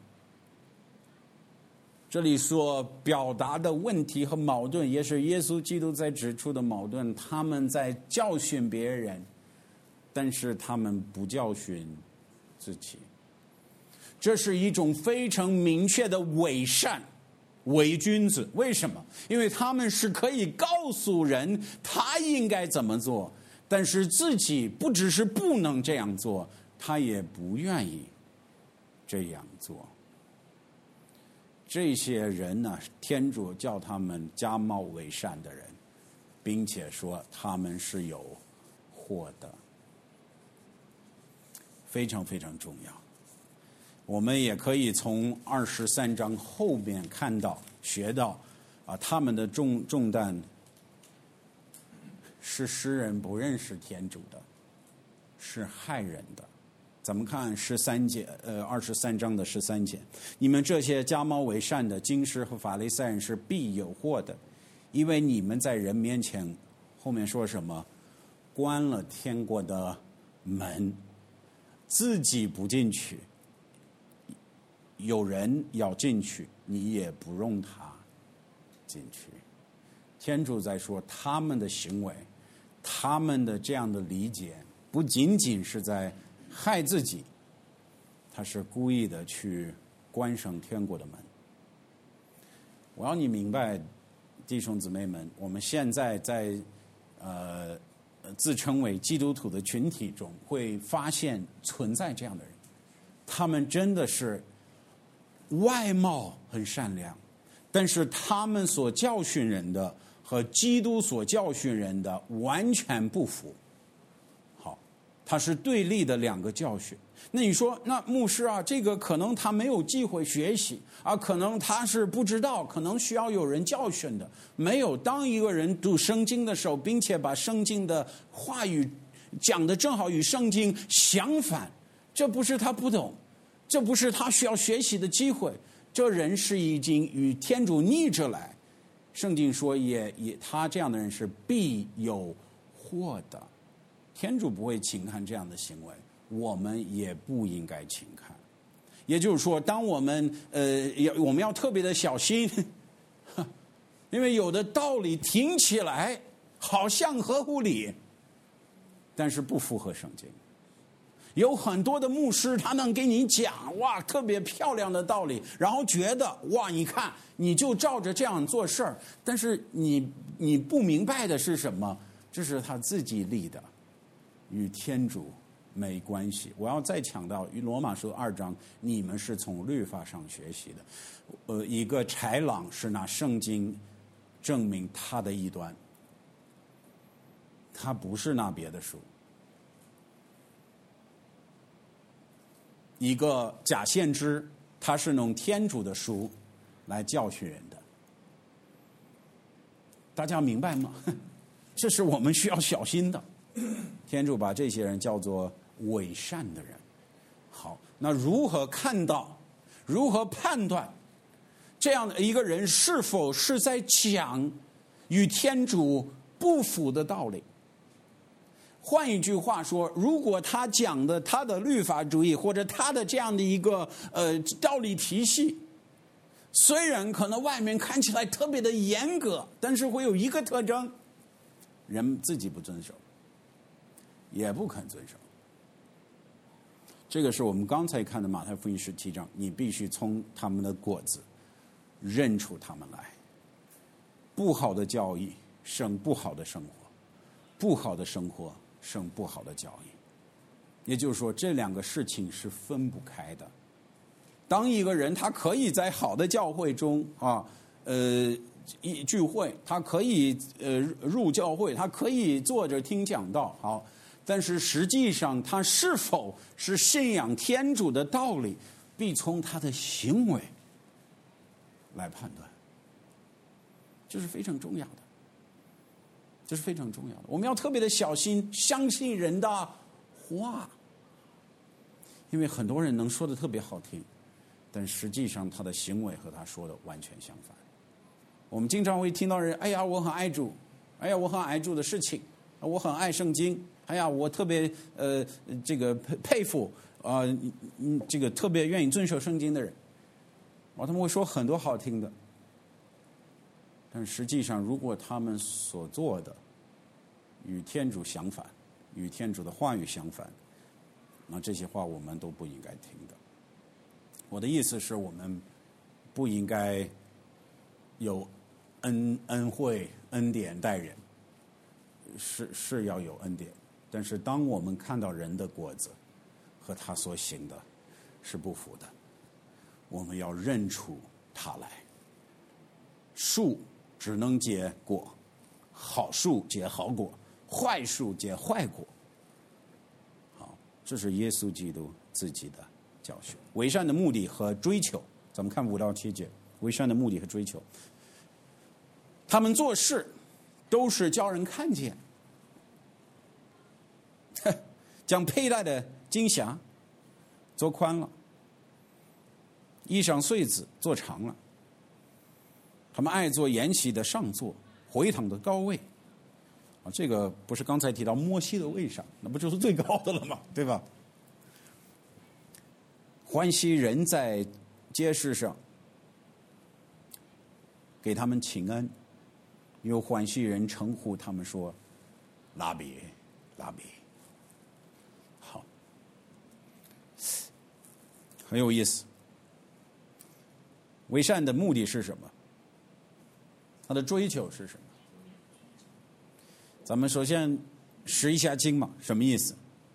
[SPEAKER 1] 这里所表达的问题和矛盾，也是耶稣基督在指出的矛盾。他们在教训别人，但是他们不教训自己。这是一种非常明确的伪善， 伪君子。为什么？因为他们是可以告诉人他应该怎么做，但是自己不只是不能这样做，他也不愿意这样做。这些人呢，天主叫他们假冒伪善的人，并且说他们是有祸的，非常非常重要。我们也可以从二十三章后面看到、学到，啊，他们的重重担是诗人不认识天主的，是害人的。咱们看十三节，呃，二十三章的十三节，你们这些假冒伪善的经师和法利赛人是必有祸的，因为你们在人面前，后面说什么？关了天国的门，自己不进去，有人要进去，你也不容他进去。天主在说，他们的行为，他们的这样的理解，不仅仅是在害自己，他是故意的去关上天国的门。我要你明白，弟兄姊妹们，我们现在在呃自称为基督徒的群体中，会发现存在这样的人，他们真的是外貌很善良，但是他们所教训人的和基督所教训人的完全不符。好，它是对立的两个教训。那你说，那牧师啊，这个可能他没有机会学习啊，可能他是不知道，可能需要有人教训的。没有，当一个人读圣经的时候，并且把圣经的话语讲的正好与圣经相反，这不是他不懂，这不是他需要学习的机会，这人是已经与天主逆着来。圣经说也也他这样的人是必有祸的，天主不会轻看这样的行为，我们也不应该轻看。也就是说，当我们呃要我们要特别的小心，因为有的道理听起来好像合乎理，但是不符合圣经。有很多的牧师，他能给你讲哇特别漂亮的道理，然后觉得哇你看你就照着这样做事儿，但是你你不明白的是什么？这是他自己立的，与天主没关系。我要再强调，于罗马书二章，你们是从律法上学习的。呃，一个豺狼是拿圣经证明他的异端，他不是拿别的书。一个假先知，他是用天主的书来教训人的。大家明白吗？这是我们需要小心的。天主把这些人叫做伪善的人。好，那如何看到，如何判断这样的一个人是否是在讲与天主不符的道理？换一句话说，如果他讲的他的律法主义或者他的这样的一个呃道理体系，虽然可能外面看起来特别的严格，但是会有一个特征，人自己不遵守，也不肯遵守。这个是我们刚才看的马太福音十七章，你必须从他们的果子认出他们来。不好的教义生不好的生活，不好的生活生不好的教义。也就是说，这两个事情是分不开的。当一个人他可以在好的教会中啊，呃，一聚会，他可以呃入教会，他可以坐着听讲道，好，但是实际上他是否是信仰天主的道理，必从他的行为来判断，这是非常重要的。这是非常重要的，我们要特别的小心相信人的话，因为很多人能说的特别好听，但实际上他的行为和他说的完全相反。我们经常会听到人，哎呀我很爱主，哎呀我很爱主的事情，我很爱圣经，哎呀我特别呃这个佩服啊、呃、嗯这个特别愿意遵守圣经的人，他们会说很多好听的，但实际上如果他们所做的与天主相反，与天主的话语相反，那这些话我们都不应该听的。我的意思是我们不应该有恩恩惠恩典待人，是是要有恩典，但是当我们看到人的果子和他所行的是不符的，我们要认出他来。树只能结果，好树结好果，坏树结坏果。好，这是耶稣基督自己的教训。为善的目的和追求，咱们看五到七节，为善的目的和追求，他们做事都是叫人看见，将佩戴的金匣做宽了，衣裳穗子做长了。他们爱做筵席的上座，回堂的高位。啊，这个不是刚才提到摩西的位上，那不就是最高的了吗？对吧？欢喜人在街市上给他们请安，有欢喜人称呼他们说拉比拉比。好，很有意思。为善的目的是什么？他的追求是什么？咱们首先识一下经嘛，什么意思？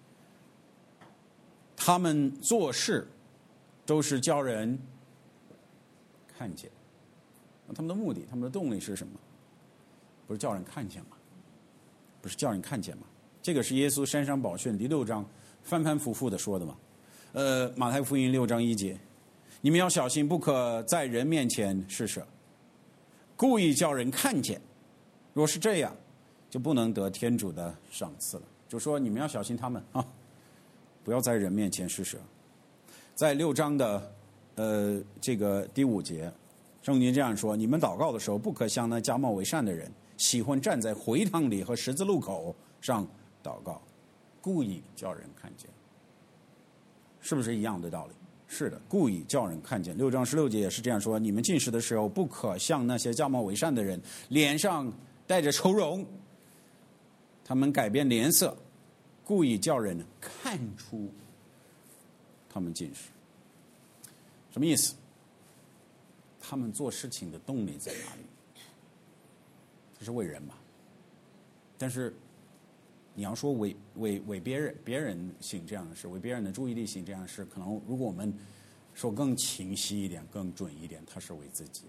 [SPEAKER 1] 他们做事都是叫人看见。他们的目的，他们的动力是什么？不是叫人看见吗？不是叫人看见吗？这个是耶稣山上宝训第六章反反复复的说的嘛。呃，马太福音六章一节，你们要小心，不可在人面前施舍，故意叫人看见。若是这样，就不能得天主的赏赐了。就说你们要小心他们啊，不要在人面前施舍。在六章的呃这个第五节，圣经这样说：你们祷告的时候，不可像那假冒为善的人，喜欢站在会堂里和十字路口上祷告，故意叫人看见。是不是一样的道理？是的，故意叫人看见。六章十六节也是这样说：你们进食的时候，不可像那些假冒为善的人，脸上带着愁容，他们改变脸色，故意叫人看出他们进食。什么意思？他们做事情的动力在哪里？这是为人嘛。但是你要说为为为别人别人行这样的事，为别人的注意力行这样的事，可能如果我们说更清晰一点、更准一点，他是为自己。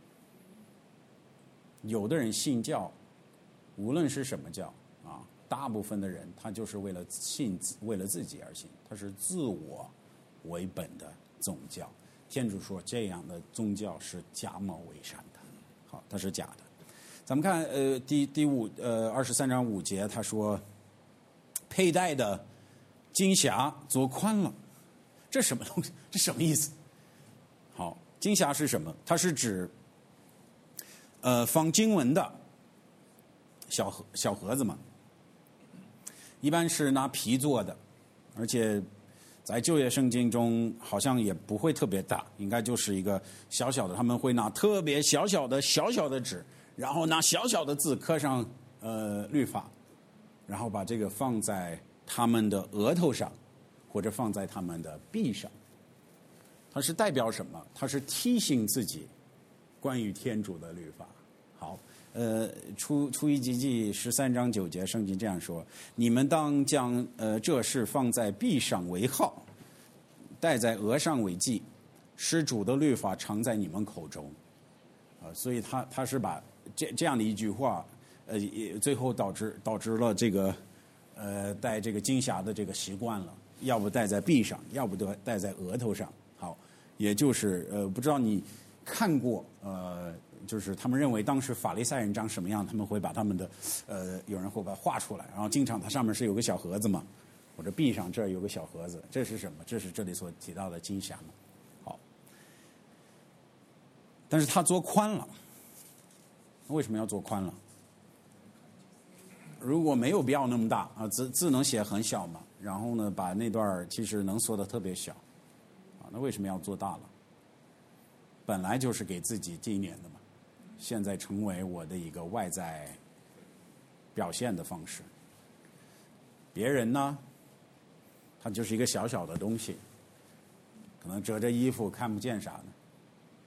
[SPEAKER 1] 有的人信教，无论是什么教啊，大部分的人他就是为了信为了自己而信，他是自我为本的宗教。天主说这样的宗教是假冒为善的，好，它是假的。咱们看呃第第五呃二十三章五节，他说佩戴的金匣做宽了，这什么东西？这什么意思？好，金匣是什么？它是指呃放经文的小盒小盒子嘛，一般是拿皮做的，而且在旧约圣经中好像也不会特别大，应该就是一个小小的，他们会拿特别小小的小小的纸，然后拿小小的字刻上呃律法，然后把这个放在他们的额头上，或者放在他们的臂上。它是代表什么？它是提醒自己关于天主的律法。好，呃，出出埃及记十三章九节，圣经这样说：你们当将呃这事放在臂上为号，戴在额上为记，使主的律法常在你们口中。啊、呃，所以他他是把这这样的一句话，呃，也最后导致导致了这个呃戴这个金匣的这个习惯了，要不戴在臂上，要不得戴在额头上。好，也就是呃，不知道你看过呃。就是他们认为当时法利赛人长什么样，他们会把他们的呃有人会把它画出来，然后经常它上面是有个小盒子嘛，或者壁上这儿有个小盒子，这是什么？这是这里所提到的金匣嘛。好，但是它做宽了，为什么要做宽了？如果没有必要那么大啊，字字能写很小嘛，然后呢把那段其实能缩得特别小啊，那为什么要做大了？本来就是给自己纪念的嘛。现在成为我的一个外在表现的方式。别人呢，他就是一个小小的东西，可能遮着衣服看不见啥的。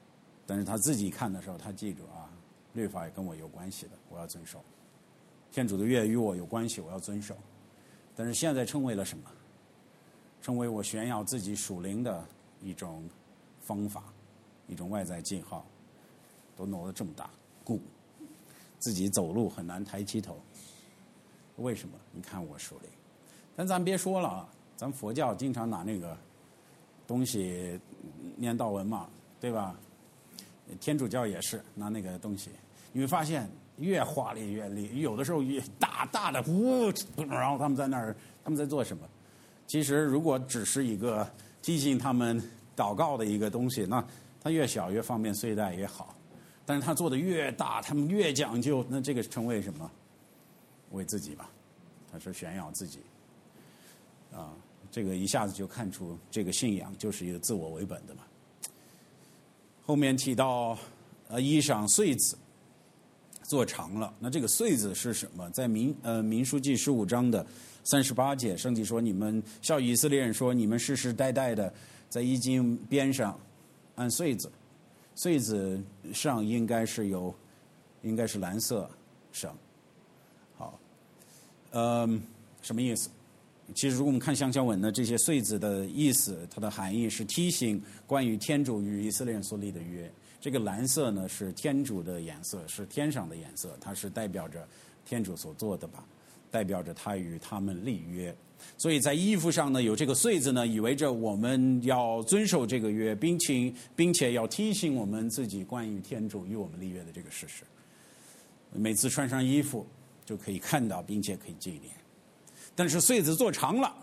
[SPEAKER 1] 但是他自己看的时候，他记住啊，律法也跟我有关系的，我要遵守。天主的约与我有关系，我要遵守。但是现在成为了什么？成为我炫耀自己属灵的一种方法，一种外在记号，都挪得这么大，鼓，自己走路很难抬起头。为什么？你看我属灵。但咱别说了啊，咱佛教经常拿那个东西念祷文嘛，对吧？天主教也是拿那个东西，你会发现越华丽越丽，有的时候越大大的呜，然后他们在那儿，他们在做什么？其实如果只是一个提醒他们祷告的一个东西，那它越小越方便携带越好。但是他做的越大，他们越讲究，那这个成为什么？为自己吧，他是炫耀自己。啊，这个一下子就看出这个信仰就是一个自我为本的嘛。后面提到，呃，衣裳穗子做长了，那这个穗子是什么？在民呃民书记十五章的三十八节，圣经说：“你们效以色列人说，你们世世代代的在衣襟边上按穗子，穗子上应该是有，应该是蓝色绳。”好，嗯，什么意思？其实，如果我们看香蕉文的这些穗子的意思，它的含义是提醒关于天主与以色列人所立的约。这个蓝色呢，是天主的颜色，是天上的颜色，它是代表着天主所做的吧，代表着他与他们立约。所以在衣服上呢，有这个穗子呢，意味着我们要遵守这个约，并且并且要提醒我们自己关于天主与我们立约的这个事实。每次穿上衣服就可以看到，并且可以纪念。但是穗子做长了，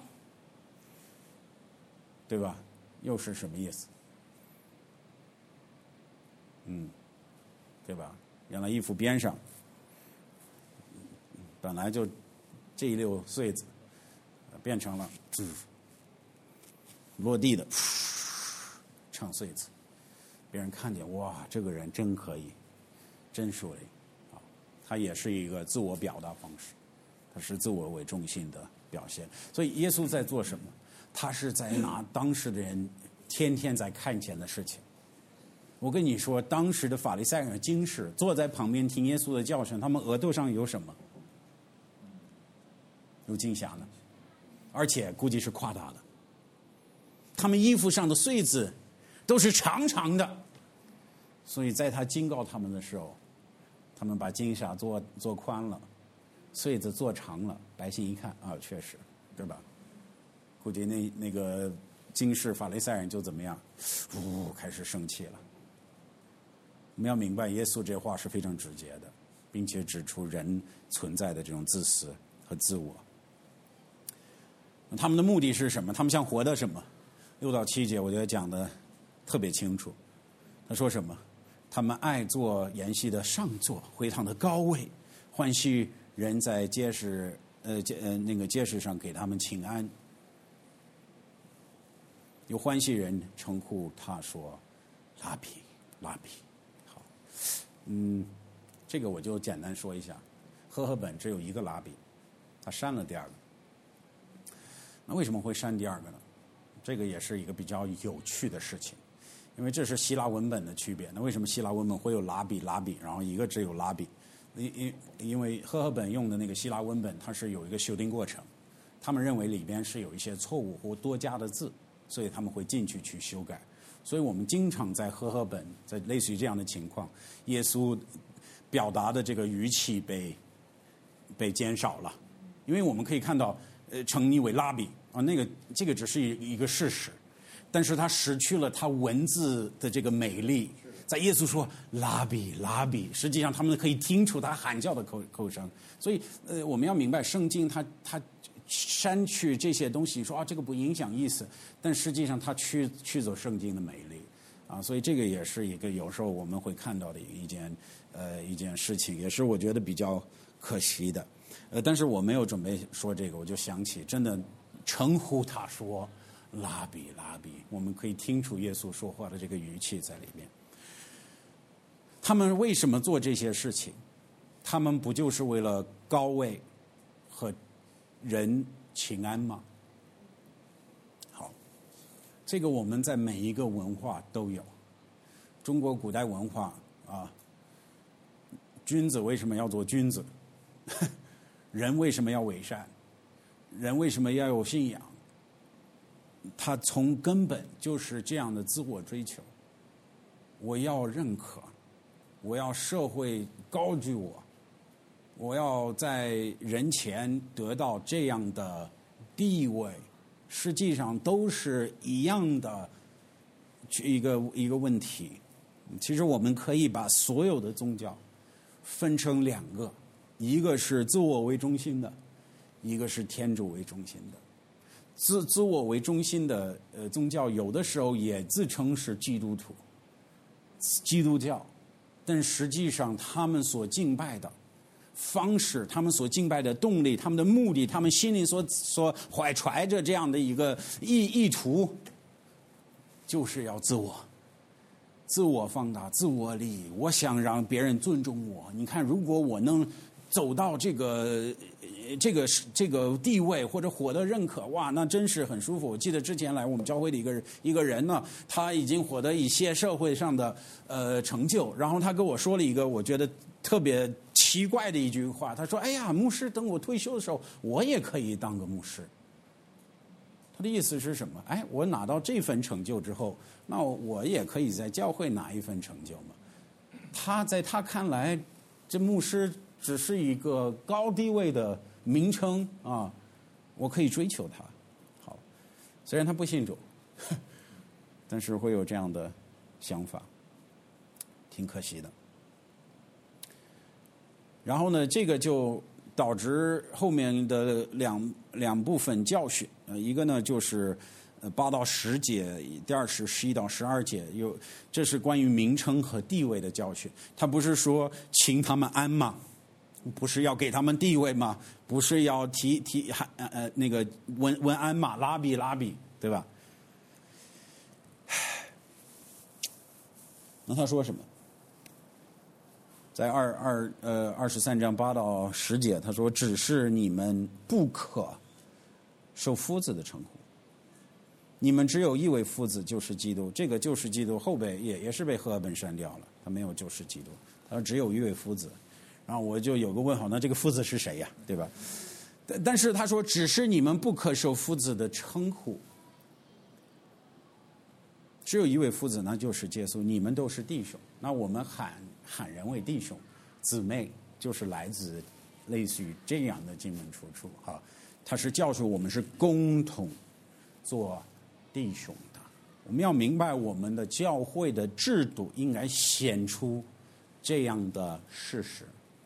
[SPEAKER 1] 对吧？又是什么意思？嗯，对吧？原来衣服边上本来就这一溜穗子，变成了、嗯、落地的唱穗子，别人看见哇，这个人真可以，真属灵啊！他也是一个自我表达方式。它是自我为中心的表现，所以耶稣在做什么？他是在拿当时的人天天在看见的事情。我跟你说，当时的法利赛人、经士坐在旁边听耶稣的教训，他们额头上有什么？有金匣呢，而且估计是夸大的。他们衣服上的穗子都是长长的，所以在他警告他们的时候，他们把金匣做做宽了。穗子做长了，百姓一看啊，确实，对吧？估计那那个经士法利赛人就怎么样，呜，开始生气了。我们要明白，耶稣这话是非常直接的，并且指出人存在的这种自私和自我。他们的目的是什么？他们想活的什么？六到七节，我觉得讲的特别清楚。他说什么？他们爱坐筵席的上座，会堂的高位，欢喜人在街市呃街呃那个街市上给他们请安，有欢喜人称呼他说拉比拉比。好，嗯，这个我就简单说一下，和合本只有一个拉比，他删了第二个。那为什么会删第二个呢？这个也是一个比较有趣的事情，因为这是希腊文本的区别。那为什么希腊文本会有拉比拉比，然后一个只有拉比？因因因为和合本用的那个希腊文本，它是有一个修订过程，他们认为里边是有一些错误或多加的字，所以他们会进去去修改。所以我们经常在和合本，在类似于这样的情况，耶稣表达的这个语气被被减少了，因为我们可以看到，呃，称你为拉比啊，那个这个只是一个事实，但是他失去了他文字的这个美丽。在耶稣说拉比拉比，实际上他们可以听出他喊叫的口口声。所以呃，我们要明白圣经它它删去这些东西，说啊这个不影响意思，但实际上它去去走圣经的美丽啊，所以这个也是一个有时候我们会看到的一件呃一件事情，也是我觉得比较可惜的。呃，但是我没有准备说这个，我就想起真的称呼他说拉比拉比，我们可以听出耶稣说话的这个语气在里面。他们为什么做这些事情？他们不就是为了高位和人请安吗？好，这个我们在每一个文化都有。 中国古代文化啊，君子为什么要做君子？人为什么要伪善？人为什么要有信仰？他从根本就是这样的自我追求。我要认可，我要社会高举我，我要在人前得到这样的地位，实际上都是一样的一个一个问题。其实我们可以把所有的宗教分成两个，一个是自我为中心的，一个是天主为中心的。自自我为中心的呃宗教，有的时候也自称是基督徒、基督教，但实际上他们所敬拜的方式，他们所敬拜的动力，他们的目的，他们心里所所怀揣着这样的一个意意图，就是要自我。自我放大，自我利益，我想让别人尊重我。你看，如果我能走到这个这个这个地位或者获得认可，哇，那真是很舒服。我记得之前来我们教会的一个一个人呢，他已经获得一些社会上的呃成就，然后他跟我说了一个我觉得特别奇怪的一句话，他说：“哎呀，牧师，等我退休的时候，我也可以当个牧师。”他的意思是什么？哎，我拿到这份成就之后，那我也可以在教会拿一份成就嘛。他在他看来，这牧师只是一个高地位的名称啊，我可以追求他。好，虽然他不信主，但是会有这样的想法，挺可惜的。然后呢，这个就导致后面的两两部分教训，呃，一个呢就是呃八到十节，第二是十一到十二节，有这是关于名称和地位的教训。他不是说请他们安吗？不是要给他们地位吗？不是要提提呃呃那个问问安吗？拉比拉比，对吧？那他说什么？在二二呃二十三章八到十节，他说：“只是你们不可受夫子的称呼，你们只有一位夫子，就是基督。这个就是基督，后边也也是被赫尔本删掉了，他没有就是基督，他说只有一位夫子。然后我就有个问号，那这个夫子是谁呀？对吧？但但是他说，只是你们不可受夫子的称呼，只有一位夫子，那就是耶稣。你们都是弟兄，那我们喊。”喊人为弟兄姊妹，就是来自类似于这样的经文出处哈。他是教授我们是共同做弟兄的。我们要明白我们的教会的制度应该显出这样的事实。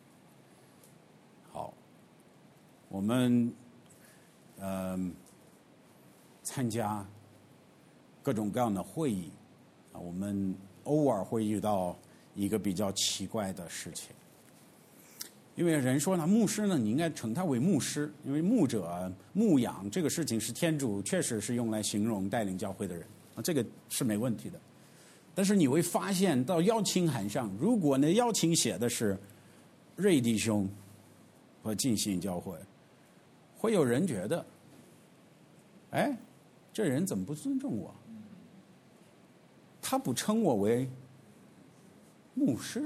[SPEAKER 1] 好，我们呃参加各种各样的会议啊，我们偶尔会遇到一个比较奇怪的事情，因为人说呢，牧师呢，你应该称他为牧师，因为牧者牧养这个事情是天主确实是用来形容带领教会的人啊，这个是没问题的。但是你会发现到邀请函上，如果那邀请写的是瑞弟兄和浸信教会，会有人觉得，哎，这人怎么不尊重我？他不称我为牧师，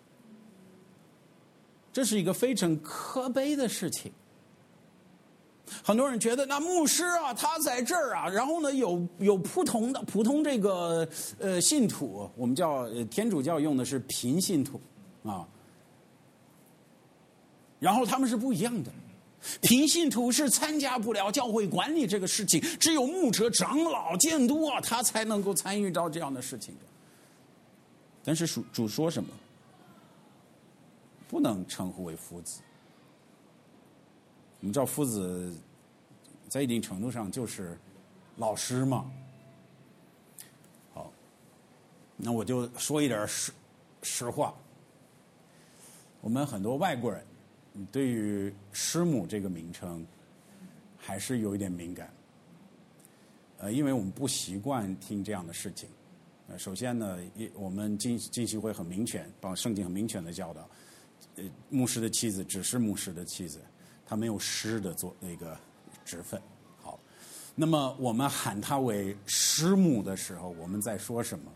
[SPEAKER 1] 这是一个非常可悲的事情。很多人觉得，那牧师啊，他在这儿啊，然后呢，有有普通的普通这个呃信徒，我们叫呃天主教用的是平信徒啊，然后他们是不一样的。平信徒是参加不了教会管理这个事情，只有牧者、长老、监督啊，他才能够参与到这样的事情的。但是主主说什么？不能称呼为夫子。我们知道夫子在一定程度上就是老师嘛。好，那我就说一点实实话。我们很多外国人对于师母这个名称还是有一点敏感。呃，因为我们不习惯听这样的事情。首先呢，我们浸浸信会很明确，把圣经很明确的教导，呃，牧师的妻子只是牧师的妻子，他没有师的做那个职分。好，那么我们喊他为师母的时候，我们在说什么？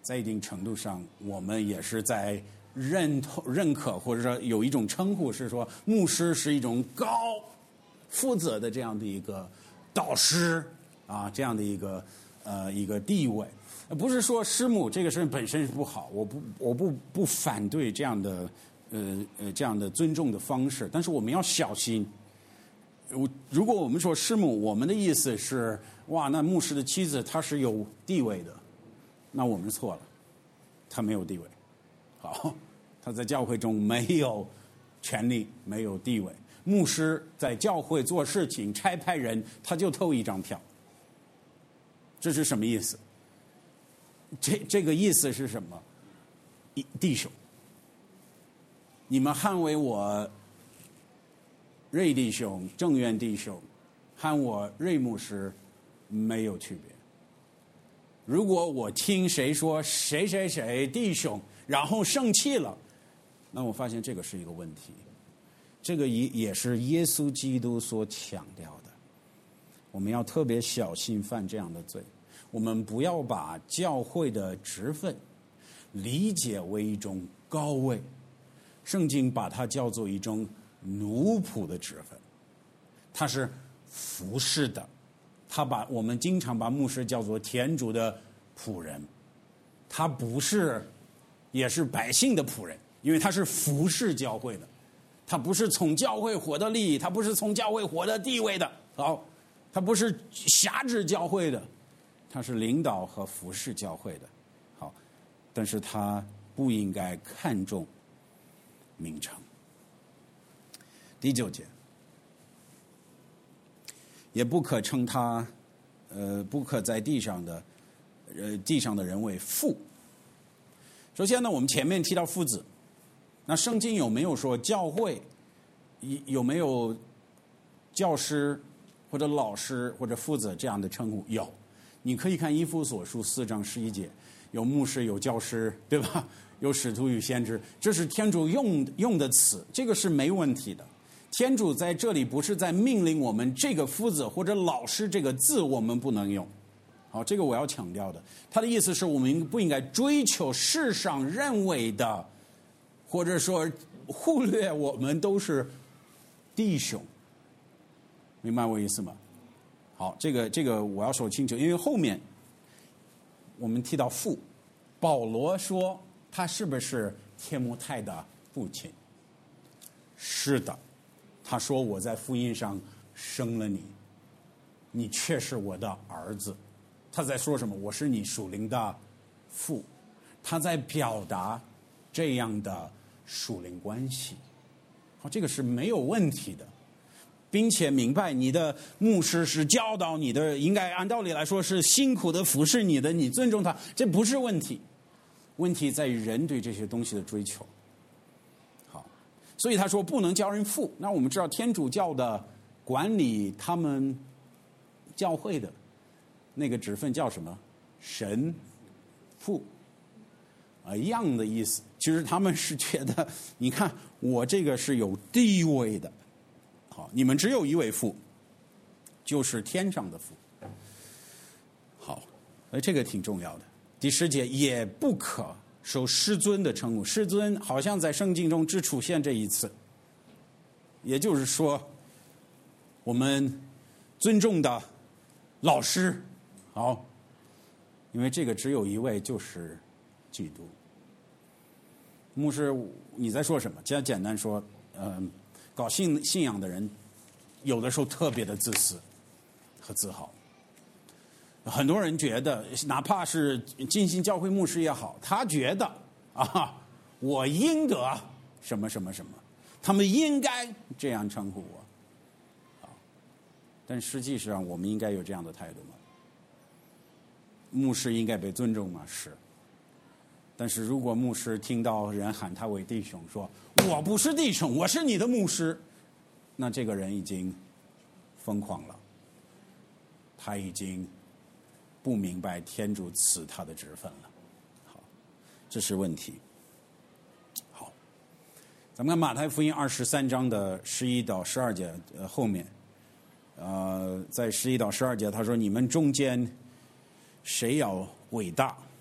[SPEAKER 1] 在一定程度上，我们也是在认同、认可，或者说有一种称呼是说，牧师是一种高负责的这样的一个导师啊，这样的一个呃一个地位。不是说师母这个事本身是不好，我不我不不反对这样的呃呃这样的尊重的方式，但是我们要小心。如果我们说师母，我们的意思是哇，那牧师的妻子她是有地位的，那我们错了，她没有地位。好，她在教会中没有权利，没有地位。牧师在教会做事情，差派人，他就偷一张票。这是什么意思？这这个意思是什么？弟兄，你们捍卫我瑞弟兄、正院弟兄，和我瑞牧师没有区别。如果我听谁说谁谁谁弟兄，然后生气了，那我发现这个是一个问题。这个也也是耶稣基督所强调的，我们要特别小心犯这样的罪。我们不要把教会的职分理解为一种高位，圣经把它叫做一种奴仆的职分，它是服侍的。他把我们经常把牧师叫做天主的仆人，他不是也是百姓的仆人，因为他是服侍教会的，他不是从教会获得利益，他不是从教会获得地位的，好，他不是辖制教会的，他是领导和服侍教会的，好，但是他不应该看重名称。第九节，也不可称他，呃，不可在地上的，呃，地上的人为父。首先呢，我们前面提到父子，那圣经有没有说教会有没有教师或者老师或者父子这样的称呼？有，你可以看以弗所书四章十一节，有牧师，有教师，对吧？有使徒与先知，这是天主用用的词，这个是没问题的。天主在这里不是在命令我们这个夫子或者老师这个字我们不能用，好，这个我要强调的。他的意思是我们不应该追求世上认为的，或者说忽略我们都是弟兄，明白我意思吗？好，这个这个我要说清楚，因为后面我们提到父，保罗说他是不是天摩太的父亲？是的。他说我在福音上生了你，你却是我的儿子。他在说什么？我是你属灵的父。他在表达这样的属灵关系。好，这个是没有问题的，并且明白你的牧师是教导你的，应该按道理来说是辛苦的服侍你的，你尊重他，这不是问题。问题在于人对这些东西的追求。所以他说不能叫人父。那我们知道天主教的管理他们教会的那个职分叫什么？神父啊，一样的意思。其实他们是觉得，你看我这个是有地位的，好，你们只有一位父，就是天上的父。好，所以这个挺重要的。第十节，也不可受师尊的称呼，师尊好像在圣经中只出现这一次，也就是说，我们尊重的老师，好，因为这个只有一位，就是基督。牧师，你在说什么？简简单说，嗯、呃，搞信信仰的人，有的时候特别的自私和自豪。很多人觉得，哪怕是浸信教会牧师也好，他觉得啊，我应得什么什么什么，他们应该这样称呼我。啊，但实际上，我们应该有这样的态度吗？牧师应该被尊重吗？是。但是如果牧师听到人喊他为弟兄，说我不是弟兄，我是你的牧师，那这个人已经疯狂了，他已经不明白天主赐他的职分了。好，这是问题。好，咱们看马太福音二十三章的十一到十二节，呃，后面，呃，在十一到十二节，他说：“你们中间谁要伟大，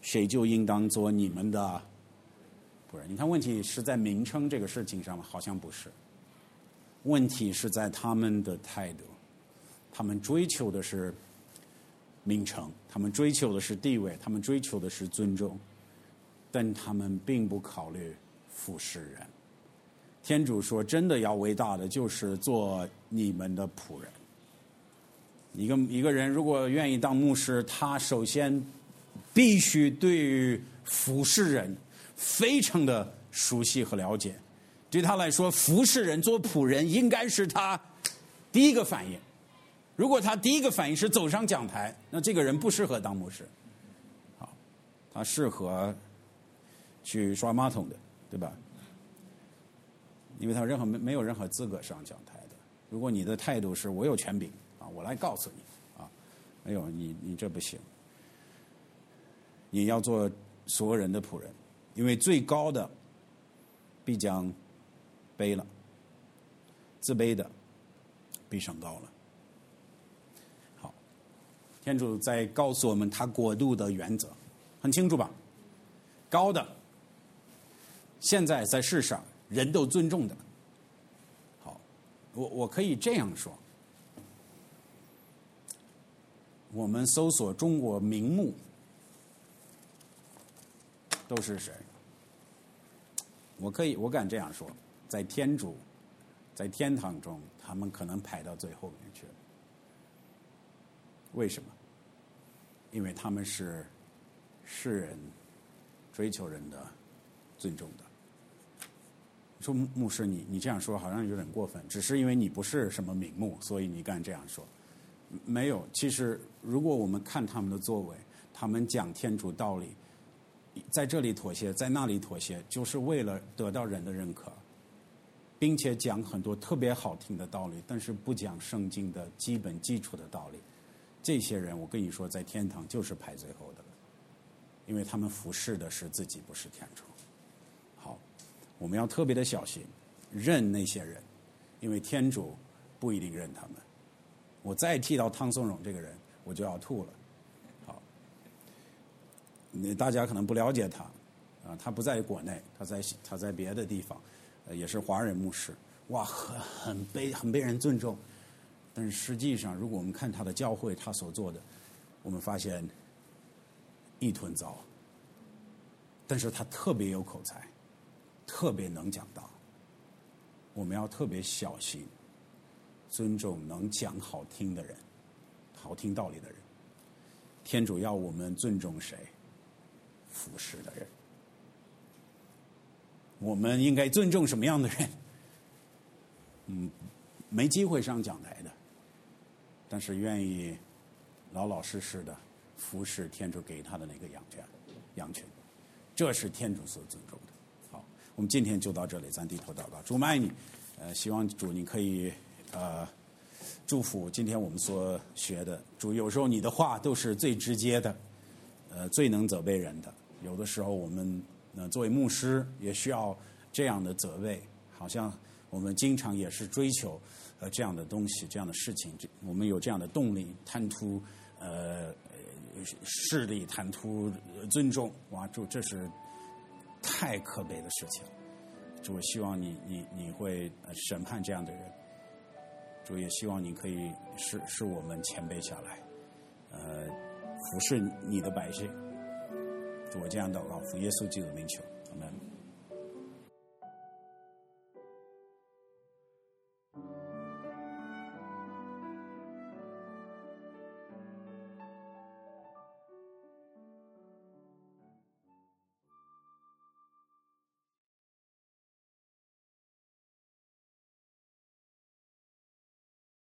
[SPEAKER 1] 谁就应当做你们的仆人。你看，问题是在名称这个事情上吗？好像不是。问题是在他们的态度，他们追求的是名称，他们追求的是地位，他们追求的是尊重，但他们并不考虑服侍人。天主说，真的要伟大的就是做你们的仆人。一个一个人如果愿意当牧师，他首先必须对于服侍人非常的熟悉和了解。对他来说，服侍人做仆人应该是他第一个反应。如果他第一个反应是走上讲台，那这个人不适合当牧师。好，他适合去刷马桶的，对吧？因为他任何没没有任何资格上讲台的。如果你的态度是我有权柄啊，我来告诉你啊，没有你你这不行。你要做所有人的仆人，因为最高的必将卑了，自卑的必升高了。好，天主在告诉我们他国度的原则，很清楚吧？高的，现在在世上人都尊重的。好，我我可以这样说，我们搜索中国名目都是谁？我可以，我敢这样说，在天主，在天堂中，他们可能排到最后面去了。为什么？因为他们是世人追求人的尊重的。说牧师，你你这样说好像有点过分，只是因为你不是什么名目，所以你敢这样说。没有，其实如果我们看他们的作为，他们讲天主道理，在这里妥协，在那里妥协，就是为了得到人的认可，并且讲很多特别好听的道理，但是不讲圣经的基本基础的道理。这些人，我跟你说，在天堂就是排最后的了，因为他们服侍的是自己，不是天主。好，我们要特别的小心，认那些人，因为天主不一定认他们。我再提到汤松荣这个人，我就要吐了。好，大家可能不了解他，啊，他不在国内，他在他在别的地方，呃，也是华人牧师，哇，很很被很被人尊重。但是实际上，如果我们看他的教会，他所做的，我们发现一团糟。但是他特别有口才，特别能讲道。我们要特别小心，尊重能讲好听的人，好听道理的人。天主要我们尊重谁？服侍的人。我们应该尊重什么样的人？嗯，没机会上讲台的，但是愿意老老实实的服侍天主给他的那个羊圈、羊群，这是天主所尊重的。好，我们今天就到这里，咱低头祷告。主，我们爱你，呃，希望主你可以呃祝福今天我们所学的。主，有时候你的话都是最直接的，呃，最能责备人的。有的时候我们呃作为牧师也需要这样的责备，好像我们经常也是追求呃这样的东西、这样的事情，我们有这样的动力，贪图呃势力、贪图尊重，哇，主，这是太可悲的事情。主，我希望你你你会审判这样的人。主，也希望你可以使使我们谦卑下来，呃，服侍你的百姓。主，我这样祷告，奉耶稣基督的名求，阿们。